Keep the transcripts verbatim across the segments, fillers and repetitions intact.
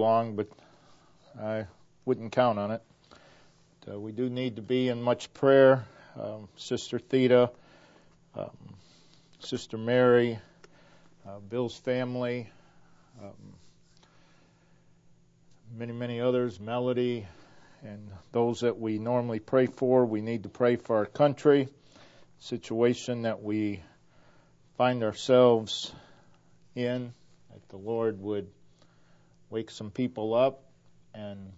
long, but I wouldn't count on it. Uh, we do need to be in much prayer. Um, Sister Theta, um, Sister Mary, uh, Bill's family, um, many, many others, Melody, and those that we normally pray for. We need to pray for our country, situation that we find ourselves in, that the Lord would wake some people up, and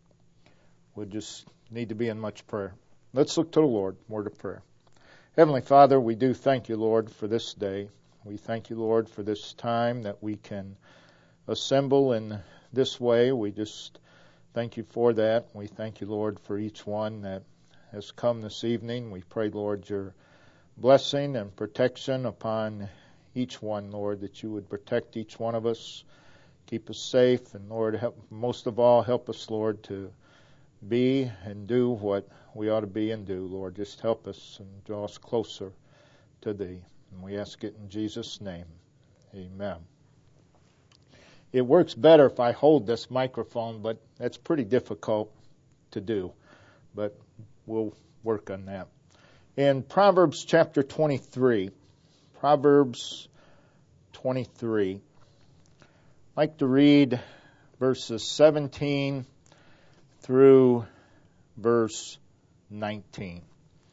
we just need to be in much prayer. Let's look to the Lord, word of prayer. Heavenly Father, we do thank you, Lord, for this day. We thank you, Lord, for this time that we can assemble in this way. We just thank you for that. We thank you, Lord, for each one that has come this evening. We pray, Lord, your blessing and protection upon each one, Lord, that you would protect each one of us, keep us safe, and Lord, help, most of all, help us, Lord, to be and do what we ought to be and do. Lord, just help us and draw us closer to thee. And we ask it in Jesus' name. Amen. It works better if I hold this microphone, but that's pretty difficult to do. But we'll work on that. In Proverbs chapter twenty-three, Proverbs twenty-three, I'd like to read verses seventeen through verse nineteen.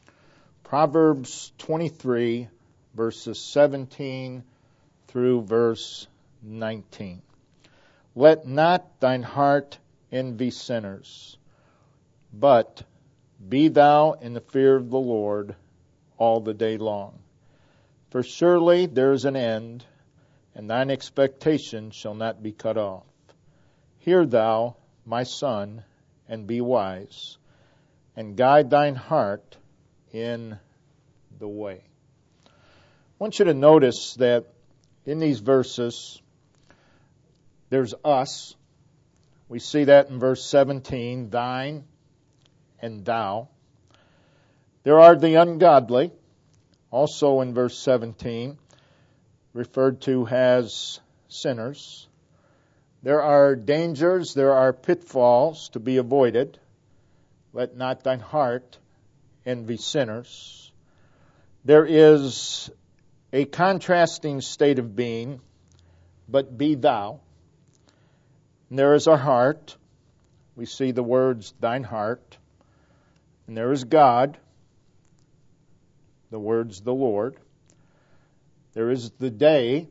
Proverbs twenty-three, verses seventeen through verse nineteen. Let not thine heart envy sinners, but be thou in the fear of the Lord all the day long. For surely there is an end, and thine expectation shall not be cut off. Hear thou, my son, and be wise, and guide thine heart in the way. I want you to notice that in these verses, there's us. We see that in verse seventeen, thine and thou. There are the ungodly, also in verse seventeen, referred to as sinners. There are dangers, there are pitfalls to be avoided. Let not thine heart envy sinners. There is a contrasting state of being, but be thou. And there is our heart. We see the words, thine heart. And there is God, the words, the Lord. There is the day.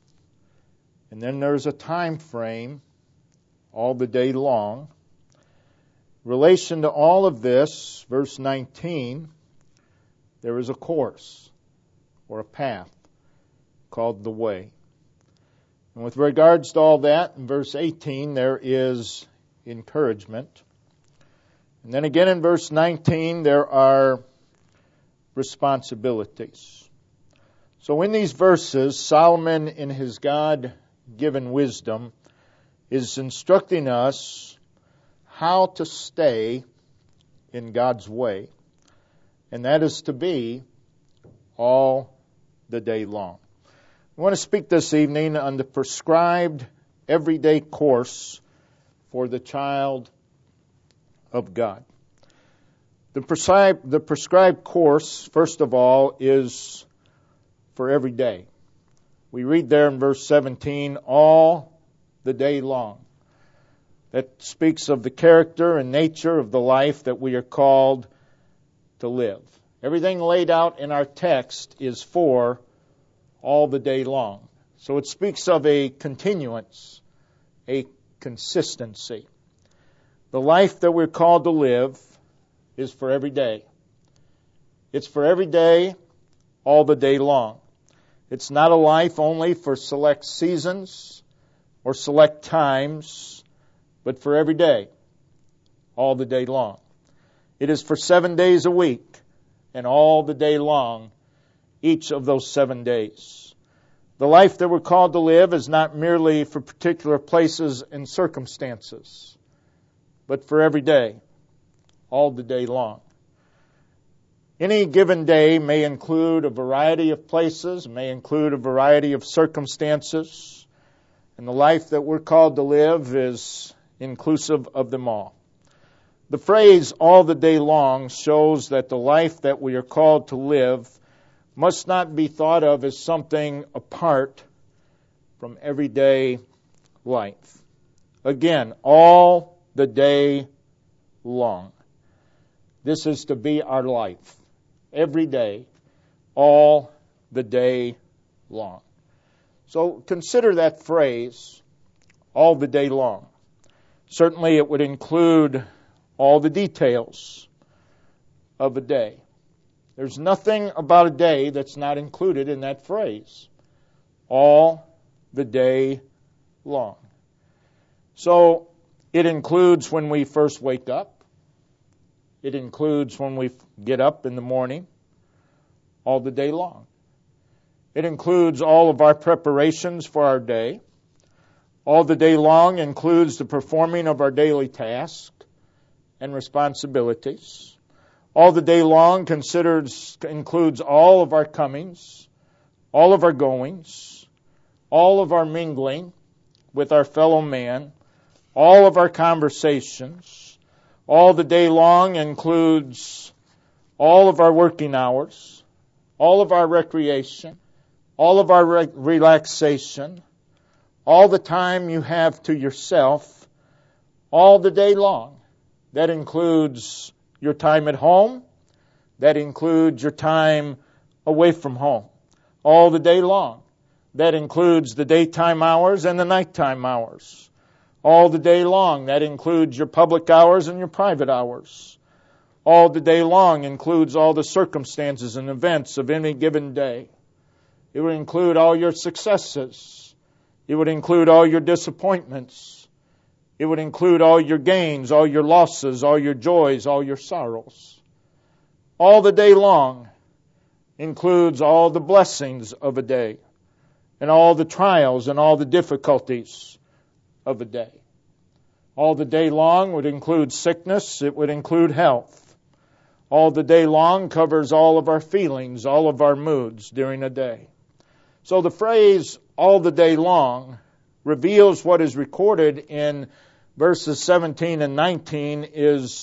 And then there's a time frame, all the day long. Relation to all of this, verse nineteen, there is a course or a path called the way. And with regards to all that, in verse eighteen, there is encouragement. And then again in verse nineteen, there are responsibilities. So in these verses, Solomon, in his God-given wisdom, is instructing us how to stay in God's way, and that is to be all the day long. I want to speak this evening on the prescribed everyday course for the child of God. The prescribed, the prescribed course, first of all, is for every day. We read there in verse seventeen, all the day long. That speaks of the character and nature of the life that we are called to live. Everything laid out in our text is for all the day long. So it speaks of a continuance, a consistency. The life that we're called to live is for every day. It's for every day, all the day long. It's not a life only for select seasons or select times, but for every day, all the day long. It is for seven days a week and all the day long, each of those seven days. The life that we're called to live is not merely for particular places and circumstances, but for every day, all the day long. Any given day may include a variety of places, may include a variety of circumstances. And the life that we're called to live is inclusive of them all. The phrase all the day long shows that the life that we are called to live must not be thought of as something apart from everyday life. Again, all the day long. This is to be our life. Every day, all the day long. So consider that phrase, all the day long. Certainly it would include all the details of a day. There's nothing about a day that's not included in that phrase. All the day long. So it includes when we first wake up. It includes when we get up in the morning, all the day long. It includes all of our preparations for our day. All the day long includes the performing of our daily tasks and responsibilities. All the day long considers includes all of our comings, all of our goings, all of our mingling with our fellow man, all of our conversations. All the day long includes all of our working hours, all of our recreation, all of our re- relaxation, all the time you have to yourself, all the day long. That includes your time at home. That includes your time away from home, all the day long. That includes the daytime hours and the nighttime hours, all the day long. That includes your public hours and your private hours. All the day long includes all the circumstances and events of any given day. It would include all your successes. It would include all your disappointments. It would include all your gains, all your losses, all your joys, all your sorrows. All the day long includes all the blessings of a day and all the trials and all the difficulties of a day. All the day long would include sickness. It would include health. All the day long covers all of our feelings, all of our moods during a day. So the phrase all the day long reveals what is recorded in verses seventeen and nineteen is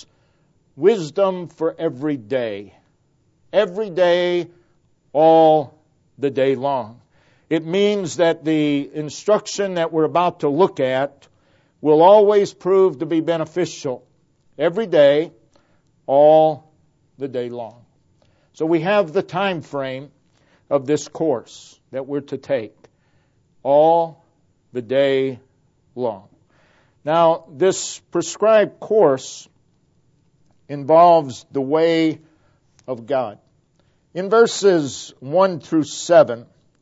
wisdom for every day. Every day, all the day long. It means that the instruction that we're about to look at will always prove to be beneficial. Every day, all the day long. So we have the time frame of this course that we're to take. All the day long. Now, this prescribed course involves the way of God. In verses one through seven,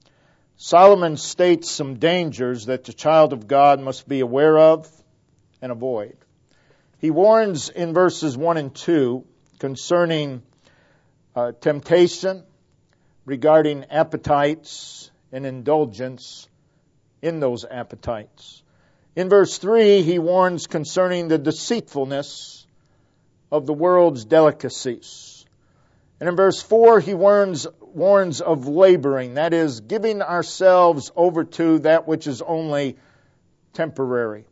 Solomon states some dangers that the child of God must be aware of and avoid. He warns in verses one and two concerning uh, temptation, regarding appetites and indulgence in those appetites. In verse three, he warns concerning the deceitfulness of the world's delicacies. And in verse four, he warns warns of laboring, that is, giving ourselves over to that which is only temporary.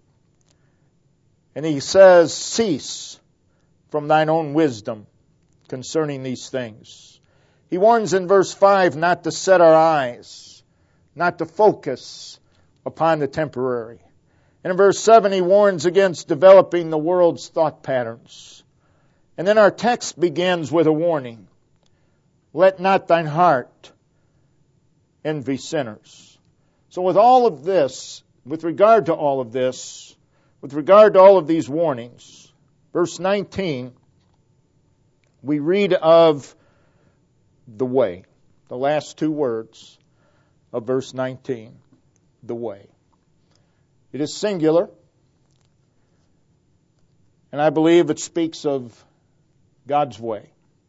And he says, cease from thine own wisdom concerning these things. He warns in verse five not to set our eyes, not to focus upon the temporary. And in verse seven, he warns against developing the world's thought patterns. And then our text begins with a warning. Let not thine heart envy sinners. So with all of this, with regard to all of this, with regard to all of these warnings, verse nineteen, we read of the way. The last two words of verse nineteen, the way. It is singular, and I believe it speaks of God's way.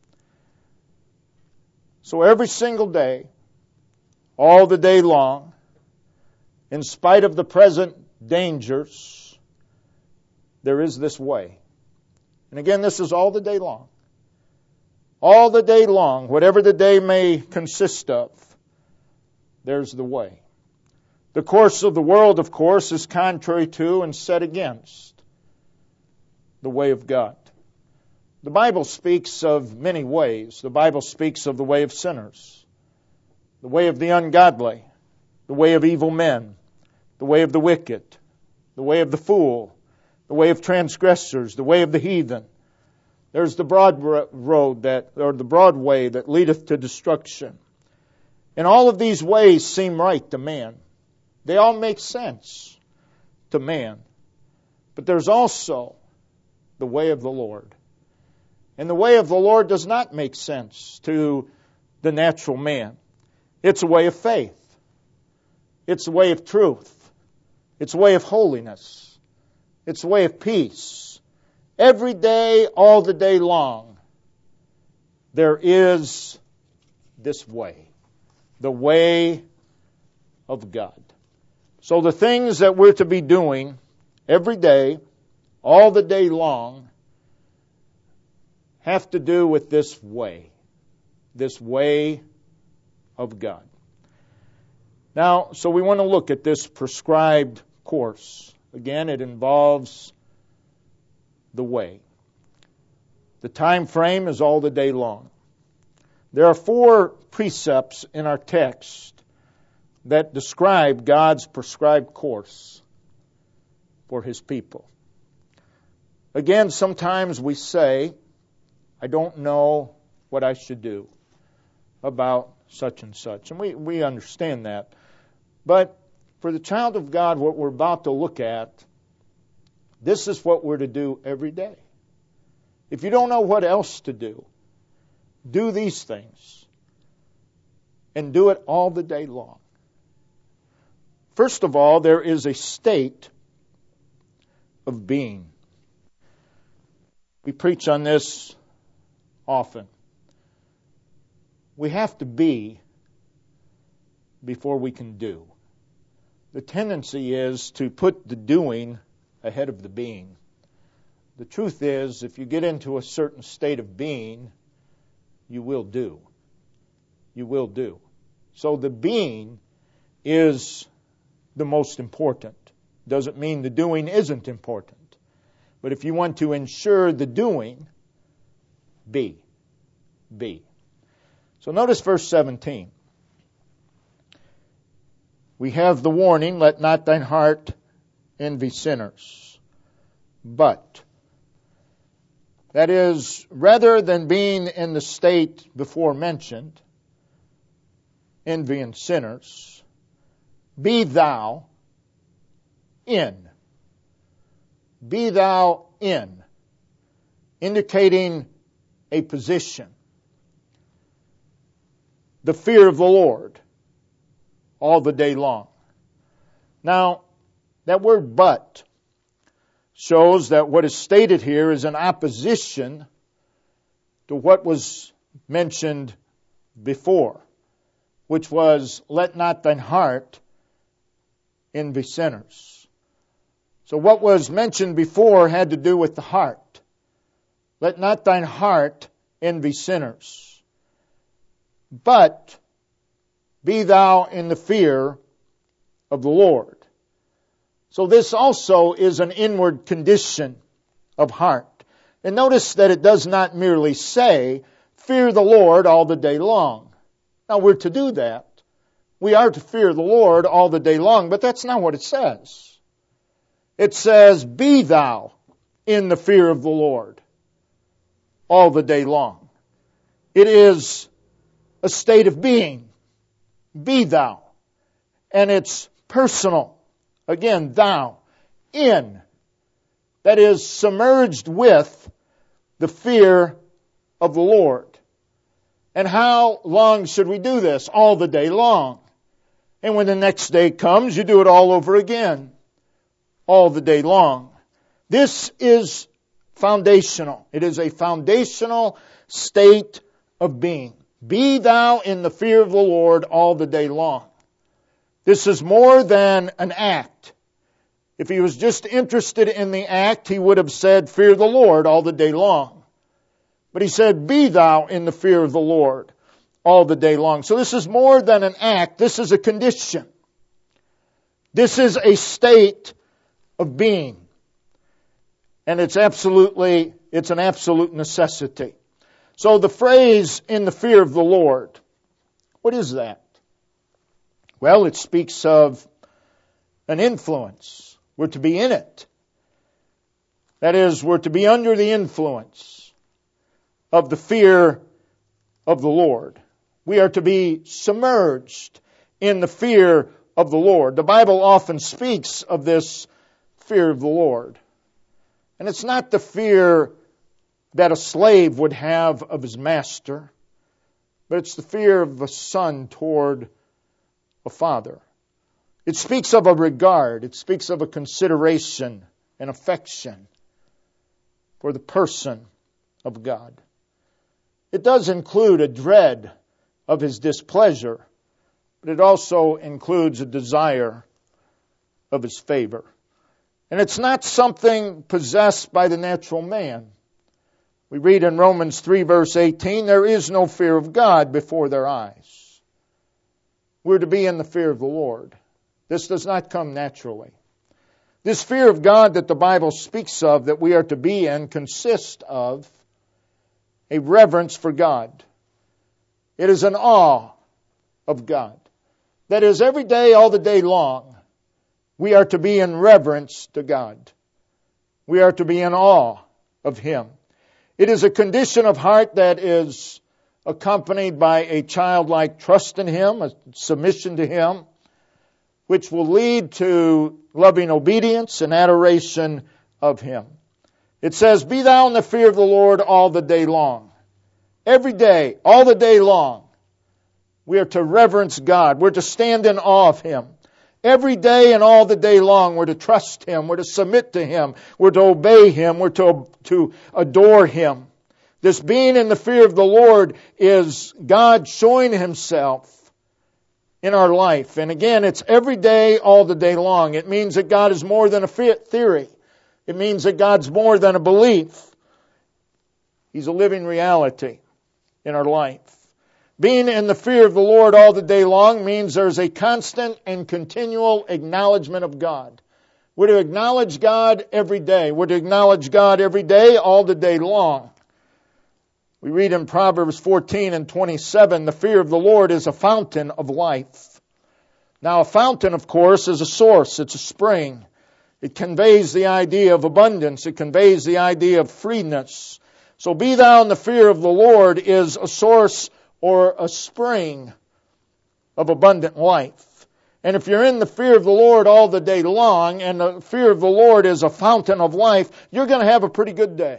So every single day, all the day long, in spite of the present dangers, there is this way. And again, this is all the day long. All the day long, whatever the day may consist of, there's the way. The course of the world, of course, is contrary to and set against the way of God. The Bible speaks of many ways. The Bible speaks of the way of sinners, the way of the ungodly, the way of evil men, the way of the wicked, the way of the fool, the way of transgressors, the way of the heathen. There's the broad road that, or the broad way that leadeth to destruction. And all of these ways seem right to man. They all make sense to man. But there's also the way of the Lord. And the way of the Lord does not make sense to the natural man. It's a way of faith. It's a way of truth. It's a way of holiness. It's a way of peace. Every day, all the day long, there is this way. The way of God. So the things that we're to be doing every day, all the day long, have to do with this way. This way of God. Now, so we want to look at this prescribed course. Again, it involves the way. The time frame is all the day long. There are four precepts in our text that describe God's prescribed course for His people. Again, sometimes we say, I don't know what I should do about such and such. And we, we understand that. But for the child of God, what we're about to look at, this is what we're to do every day. If you don't know what else to do, do these things. And do it all the day long. First of all, there is a state of being. We preach on this often. We have to be before we can do. The tendency is to put the doing ahead of the being. The truth is, if you get into a certain state of being, you will do. You will do. So the being is the most important. Doesn't mean the doing isn't important. But if you want to ensure the doing, be. Be. So notice verse seventeen. We have the warning, let not thine heart envy sinners. But, that is, rather than being in the state before mentioned, envying sinners, be thou in. Be thou in. Indicating a position. The fear of the Lord all the day long. Now, that word but shows that what is stated here is in opposition to what was mentioned before, which was, let not thine heart envy sinners. So what was mentioned before had to do with the heart. Let not thine heart envy sinners. But be thou in the fear of the Lord. So this also is an inward condition of heart. And notice that it does not merely say, fear the Lord all the day long. Now we're to do that. We are to fear the Lord all the day long, but that's not what it says. It says, be thou in the fear of the Lord all the day long. It is a state of being. Be thou. And it's personal. Again, thou. In. That is submerged with the fear of the Lord. And how long should we do this? All the day long. And when the next day comes, you do it all over again. All the day long. This is foundational. It is a foundational state of being. Be thou in the fear of the Lord all the day long. This is more than an act. If he was just interested in the act, he would have said, fear the Lord all the day long. But he said, be thou in the fear of the Lord all the day long. So this is more than an act. This is a condition. This is a state of being. And it's absolutely, it's an absolute necessity. So the phrase, in the fear of the Lord, what is that? Well, it speaks of an influence. We're to be in it. That is, we're to be under the influence of the fear of the Lord. We are to be submerged in the fear of the Lord. The Bible often speaks of this fear of the Lord. And it's not the fear that a slave would have of his master, but it's the fear of a son toward a father. It speaks of a regard. It speaks of a consideration, an affection for the person of God. It does include a dread of His displeasure, but it also includes a desire of His favor. And it's not something possessed by the natural man. We read in Romans three verse eighteen, there is no fear of God before their eyes. We're to be in the fear of the Lord. This does not come naturally. This fear of God that the Bible speaks of, that we are to be in, consists of a reverence for God. It is an awe of God. That is, every day, all the day long, we are to be in reverence to God. We are to be in awe of Him. It is a condition of heart that is accompanied by a childlike trust in Him, a submission to Him, which will lead to loving obedience and adoration of Him. It says, be thou in the fear of the Lord all the day long. Every day, all the day long, we are to reverence God. We're to stand in awe of Him. Every day and all the day long, we're to trust Him. We're to submit to Him. We're to obey Him. We're to, to adore Him. This being in the fear of the Lord is God showing Himself in our life. And again, it's every day, all the day long. It means that God is more than a theory. It means that God's more than a belief. He's a living reality in our life. Being in the fear of the Lord all the day long means there's a constant and continual acknowledgement of God. We're to acknowledge God every day. We're to acknowledge God every day, all the day long. We read in Proverbs fourteen and twenty-seven, the fear of the Lord is a fountain of life. Now, a fountain, of course, is a source. It's a spring. It conveys the idea of abundance. It conveys the idea of freeness. So be thou in the fear of the Lord is a source or a spring of abundant life. And if you're in the fear of the Lord all the day long, and the fear of the Lord is a fountain of life, you're going to have a pretty good day.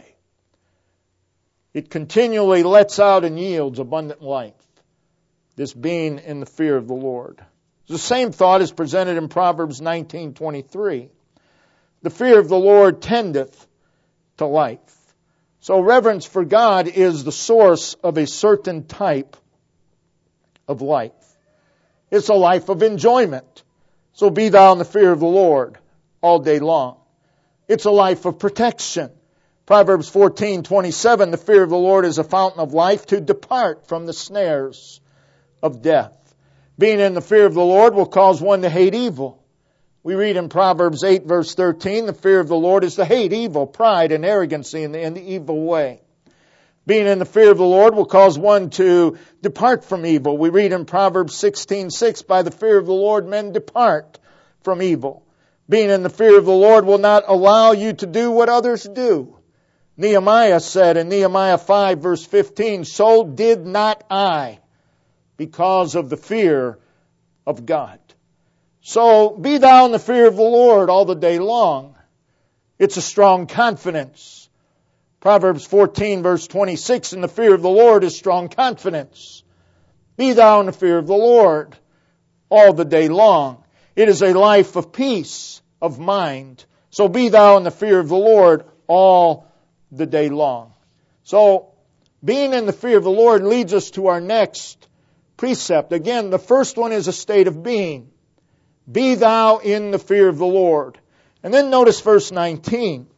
It continually lets out and yields abundant life. This being in the fear of the Lord. The same thought is presented in Proverbs nineteen twenty-three. The fear of the Lord tendeth to life. So reverence for God is the source of a certain type of life. It's a life of enjoyment. So be thou in the fear of the Lord all day long. It's a life of protection. Proverbs fourteen twenty-seven, the fear of the Lord is a fountain of life to depart from the snares of death. Being in the fear of the Lord will cause one to hate evil. We read in Proverbs eight verse thirteen, the fear of the Lord is to hate evil, pride, and arrogancy in the, in the evil way. Being in the fear of the Lord will cause one to depart from evil. We read in Proverbs sixteen six, by the fear of the Lord men depart from evil. Being in the fear of the Lord will not allow you to do what others do. Nehemiah said in Nehemiah five verse fifteen, so did not I, because of the fear of God. So be thou in the fear of the Lord all the day long. It's a strong confidence. Proverbs fourteen verse twenty-six, in the fear of the Lord is strong confidence. Be thou in the fear of the Lord all the day long. It is a life of peace of mind. So be thou in the fear of the Lord all the day long. So being in the fear of the Lord leads us to our next precept. Again, the first one is a state of being. Be thou in the fear of the Lord. And then notice verse nineteen.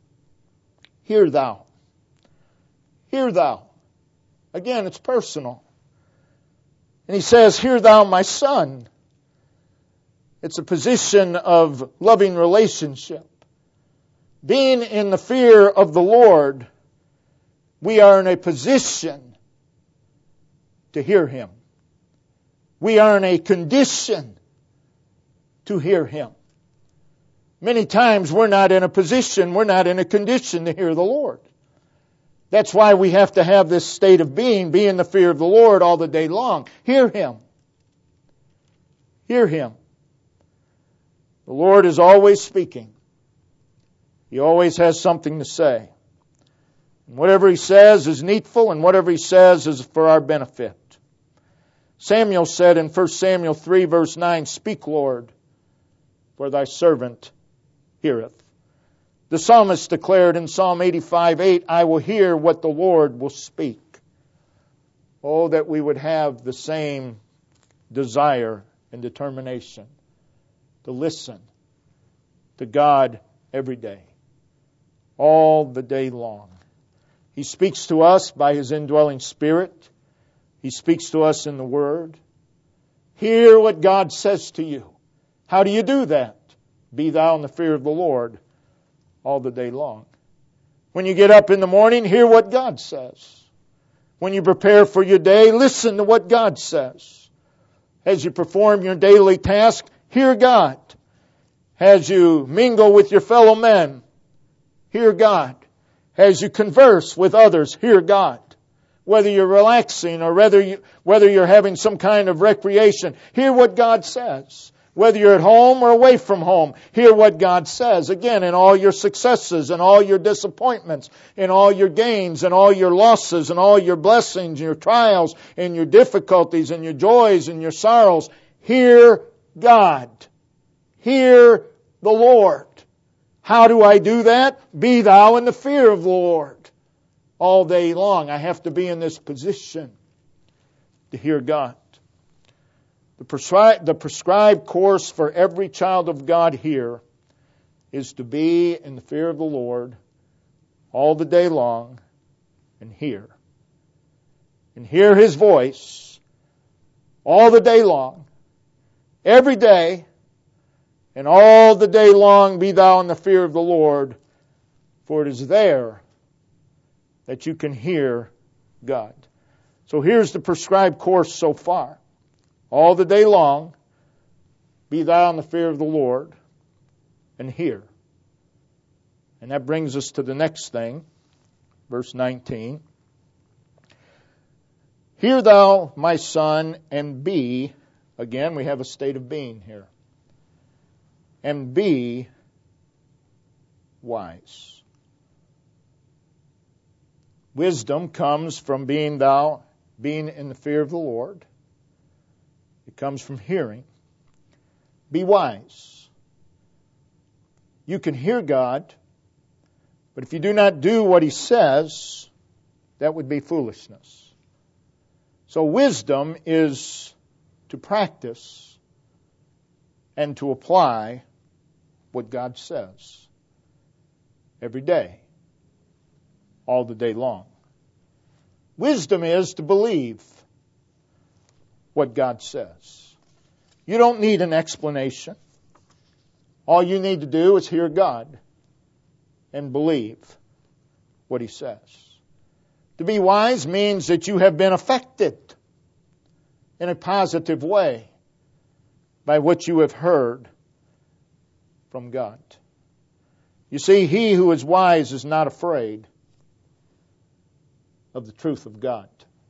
Hear thou. Hear thou. Again, it's personal. And he says, hear thou, my son. It's a position of loving relationship. Being in the fear of the Lord, we are in a position to hear Him. We are in a condition to hear Him. Many times we're not in a position, we're not in a condition to hear the Lord. That's why we have to have this state of being, be in the fear of the Lord all the day long. Hear Him. Hear Him. The Lord is always speaking. He always has something to say. And whatever He says is needful, and whatever He says is for our benefit. Samuel said in First Samuel three verse nine, "Speak, Lord, for thy servant heareth." The psalmist declared in Psalm eighty-five eight, "I will hear what the Lord will speak." Oh, that we would have the same desire and determination to listen to God every day, all the day long. He speaks to us by His indwelling Spirit. He speaks to us in the Word. Hear what God says to you. How do you do that? Be thou in the fear of the Lord all the day long. When you get up in the morning, hear what God says. When you prepare for your day, listen to what God says. As you perform your daily task, hear God. As you mingle with your fellow men, hear God. As you converse with others, hear God. Whether you're relaxing or whether, you, whether you're having some kind of recreation, hear what God says. Whether you're at home or away from home, hear what God says. Again, in all your successes and all your disappointments, in all your gains and all your losses and all your blessings, your trials and your difficulties and your joys and your sorrows, hear God. Hear the Lord. How do I do that? Be thou in the fear of the Lord. All day long, I have to be in this position to hear God. The prescribed, the prescribed course for every child of God here is to be in the fear of the Lord all the day long and hear. And hear His voice all the day long, every day, and all the day long be thou in the fear of the Lord, for it is there that you can hear God. So here's the prescribed course so far. All the day long, be thou in the fear of the Lord and hear. And that brings us to the next thing, verse nineteen. Hear thou, my son, and be, again we have a state of being here, and be wise. Wisdom comes from being thou, being in the fear of the Lord. It comes from hearing. Be wise. You can hear God, but if you do not do what He says, that would be foolishness. So wisdom is to practice and to apply what God says every day, all the day long. Wisdom is to believe what God says. You don't need an explanation. All you need to do is hear God and believe what He says. To be wise means that you have been affected in a positive way by what you have heard from God. You see, he who is wise is not afraid of the truth of God.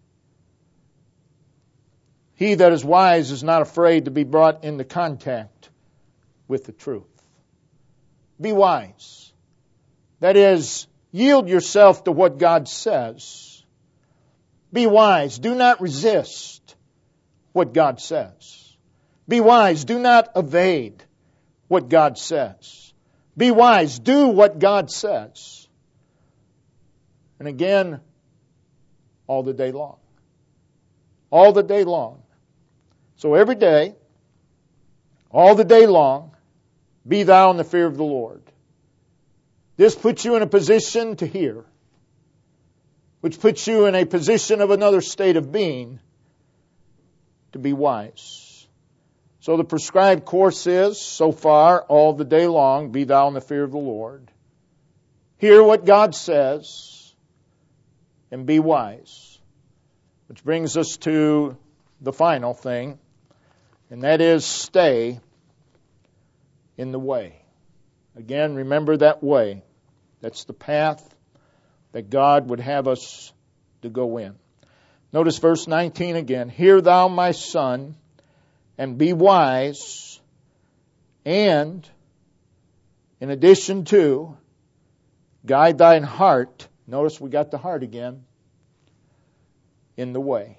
He that is wise is not afraid to be brought into contact with the truth. Be wise. That is, yield yourself to what God says. Be wise. Do not resist what God says. Be wise. Do not evade what God says. Be wise. Do what God says. And again, all the day long. All the day long. So every day, all the day long, be thou in the fear of the Lord. This puts you in a position to hear, which puts you in a position of another state of being, to be wise. So the prescribed course is, so far, all the day long, be thou in the fear of the Lord. Hear what God says, and be wise. Which brings us to the final thing, and that is stay in the way. Again, remember that way. That's the path that God would have us to go in. Notice verse nineteen again. Hear thou, my son, and be wise, and, in addition to, guide thine heart. Notice we got the heart again. In the way.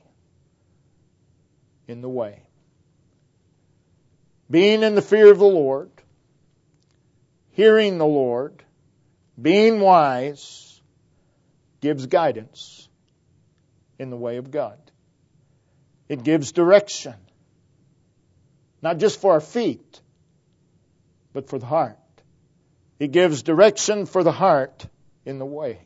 In the way. Being in the fear of the Lord, hearing the Lord, being wise, gives guidance in the way of God. It gives direction. Not just for our feet, but for the heart. It gives direction for the heart in the way.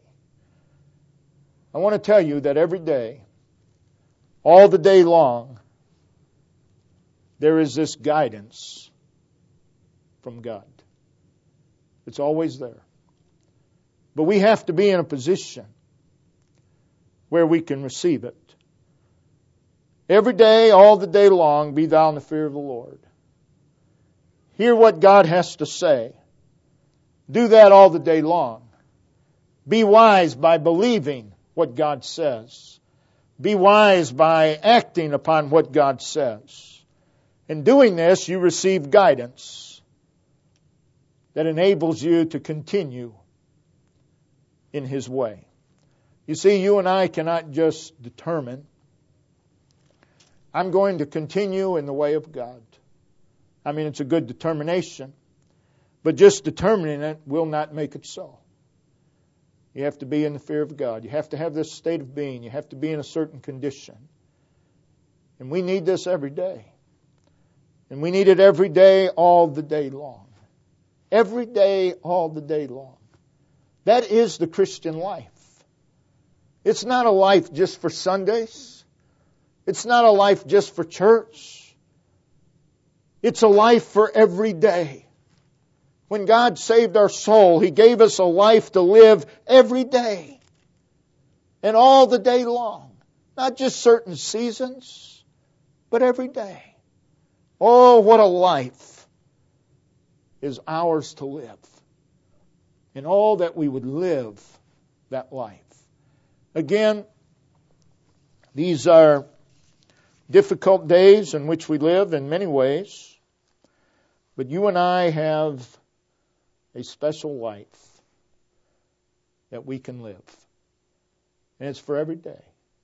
I want to tell you that every day, all the day long, there is this guidance from God. It's always there. But we have to be in a position where we can receive it. Every day, all the day long, be thou in the fear of the Lord. Hear what God has to say. Do that all the day long. Be wise by believing what God says. Be wise by acting upon what God says. In doing this, you receive guidance that enables you to continue in His way. You see, you and I cannot just determine, I'm going to continue in the way of God. I mean, it's a good determination, but just determining it will not make it so. You have to be in the fear of God. You have to have this state of being. You have to be in a certain condition. And we need this every day. And we need it every day, all the day long. Every day, all the day long. That is the Christian life. It's not a life just for Sundays. It's not a life just for church. It's a life for every day. When God saved our soul, He gave us a life to live every day. And all the day long. Not just certain seasons, but every day. Oh, what a life is ours to live. And all that we would live that life. Again, these are difficult days in which we live in many ways. But you and I have a special life that we can live. And it's for every day.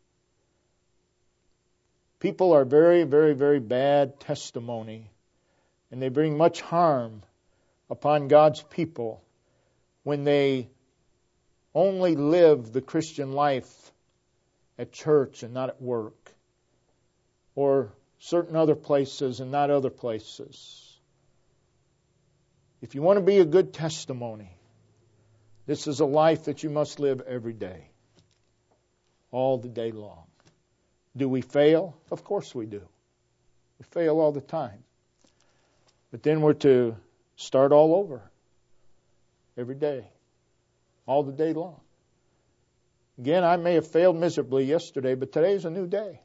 People are very, very, very bad testimony, and they bring much harm upon God's people when they only live the Christian life at church and not at work, or certain other places and not other places. If you want to be a good testimony, this is a life that you must live every day, all the day long. Do we fail? Of course we do. We fail all the time. But then we're to start all over every day, all the day long. Again, I may have failed miserably yesterday, but today's a new day.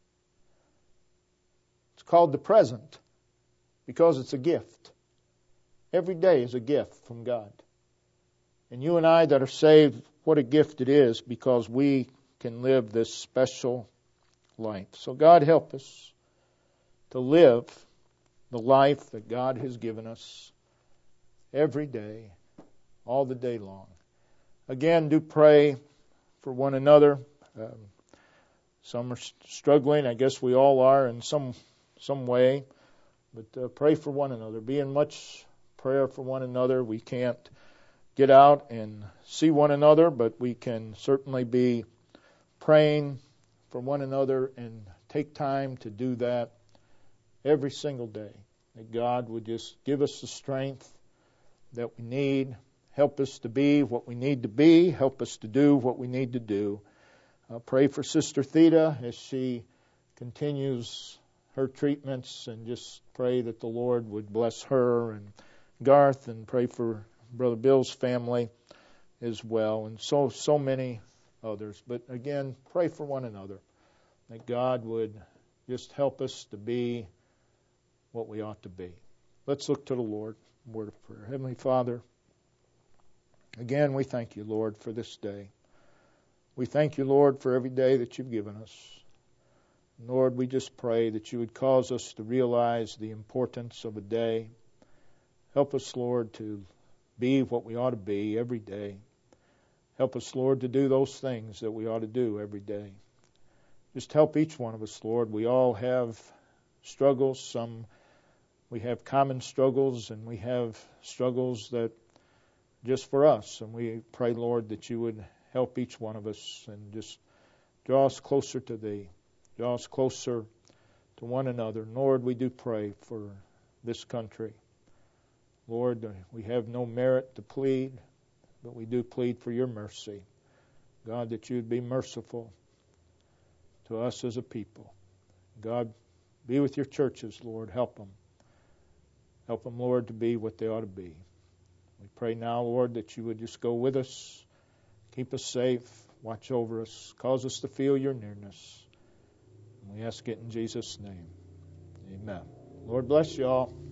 It's called the present because it's a gift. Every day is a gift from God. And you and I that are saved, what a gift it is because we can live this special life. So God help us to live the life that God has given us every day, all the day long. Again, do pray for one another. Um, some are struggling. I guess we all are in some some way. But uh, pray for one another. Be in much prayer for one another. We can't get out and see one another, but we can certainly be praying for one another and take time to do that every single day. That God would just give us the strength that we need, help us to be what we need to be, help us to do what we need to do. Uh, pray for Sister Theta as she continues her treatments, and just pray that the Lord would bless her and Garth, and pray for Brother Bill's family as well, and so so many others. But again, pray for one another, that God would just help us to be what we ought to be. Let's look to the Lord. Word of prayer. Heavenly Father, again, we thank you, Lord, for this day. We thank you, Lord, for every day that you've given us. Lord, we just pray that you would cause us to realize the importance of a day. Help us, Lord, to be what we ought to be every day. Help us, Lord, to do those things that we ought to do every day. Just help each one of us, Lord. We all have struggles. Some we have common struggles, and we have struggles that just for us. And we pray, Lord, that you would help each one of us and just draw us closer to thee. Draw us closer to one another. And Lord, we do pray for this country. Lord, we have no merit to plead, but we do plead for your mercy. God, that you would be merciful to us as a people. God, be with your churches, Lord. Help them. Help them, Lord, to be what they ought to be. We pray now, Lord, that you would just go with us, keep us safe, watch over us, cause us to feel your nearness. And we ask it in Jesus' name. Amen. Lord bless you all.